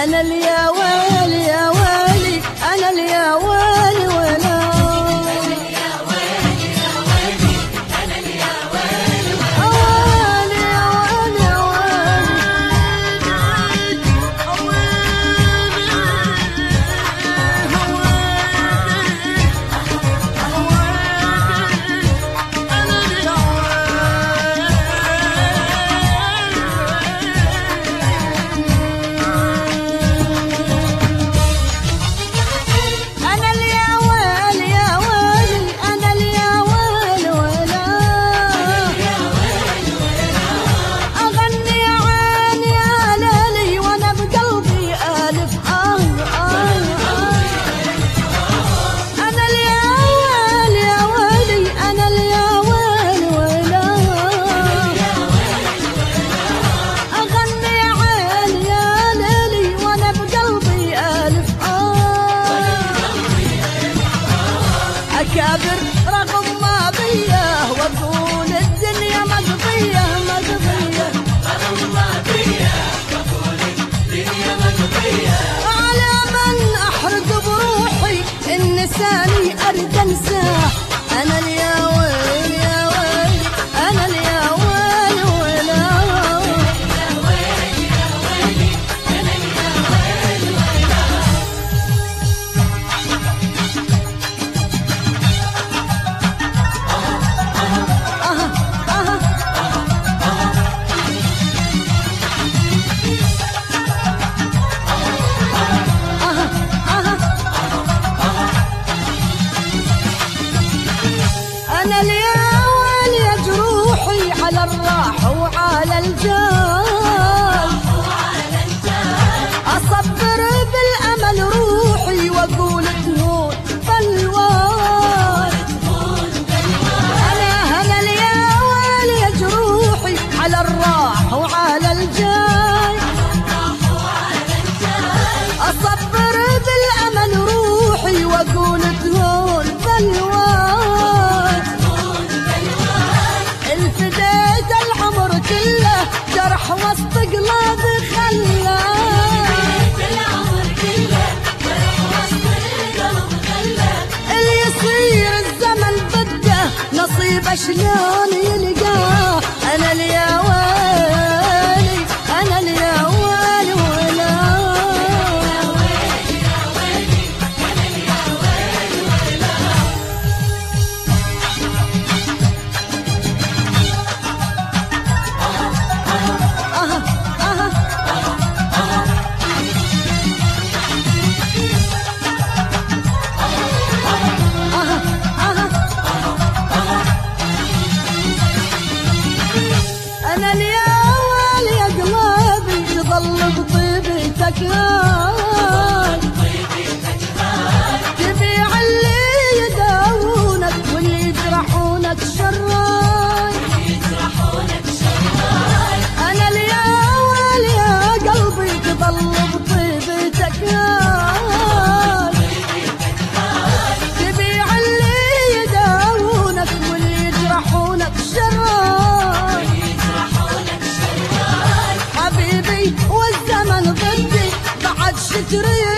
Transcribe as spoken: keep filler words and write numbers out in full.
أنا اللي يا ويلي يا ويلي أنا اللي يا ويلي ولا أكابر رغم ما بيه وأقول الدنيا مقضية مقضية رغم ما بيه وأقول الدنيا مقضية على من أحرق بروحي إن لساني أرد أنساه أنا اللي يا ويلي يا ويلي أنا اللي يا ويلي ولا يا ويلي يا ويلي أنا اللي يا ويلي ولا أنا اليوم يا جروحي على الراح وعلى الجال أصبر بالأمل روحي وأقول تهون بلوان أنا أنا اليوم يا جروحي على الراح وعلى الجال أصبر بالأمل روحي وأقول تهون بلوان الفديت العمر كله جرح وسط قلبي خلى العمر كله جرح وسط القلب خلى اللي يصير الزمن بده نصيبه شلون يلقاه أنا اللي يا ويلي أنا اللي يا ويلي ولا يا ويلي يا ويلي أنا اللي يا ويلي ولا أها أها أها أها أنا اليوم يا قلبي يظل بطيبتك هاي تبيع اللي يداوونك واللي يجرحونك شراي يجرحونك شراي أنا اليوم يا قلبي تظل بطيبتك هاي تبيع اللي يداوونك واللي يجرحونك شراي يجرحونك شراي حبيبي والزمن ضدي بعد شتري